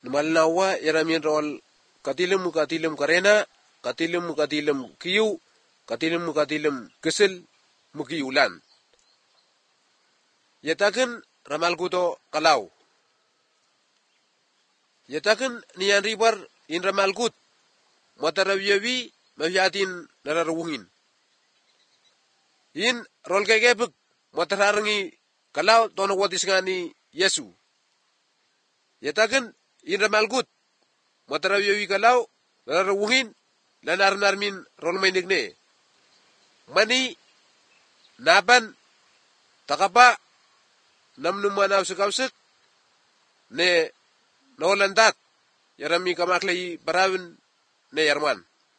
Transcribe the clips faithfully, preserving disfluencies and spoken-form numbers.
numalnawa yaramin rol katilim katilim karena katilim katilim kiyu katilim katilim kesil mukiyulan yatakin ramalkuto kalau yatakin niyan ribar in ramalkut matarawiyawi mafiatin nararuhin in rol kekepek matararangi kalau tono watis ngani Yesu yatakin in ramalkut matarawiyawi kalau nararuhin lanarnarmin rol mainigne mani naban takapa namnumanaw sikausik ne nawalantat yarami kamaklay barawin ne yarman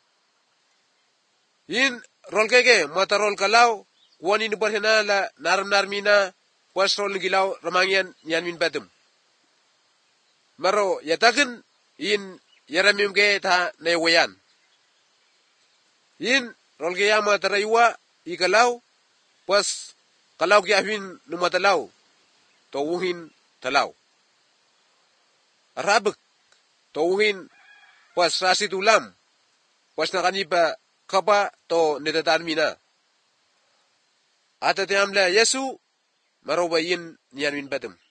in rol keke mata rol kalau kuani ni barhena la naram narmina pas rol gilaw ramangyan yan min badum maro yatakin in yaramim ke ta ne wayan in rol ke yama taraywa ikalaw pas kalau kiafin numatalaw tawuhin talaw arabek tawuhin pas rasit ulam pas nakaniba kaba to netatanmina atatiamla Yesu marobayin niyan min badum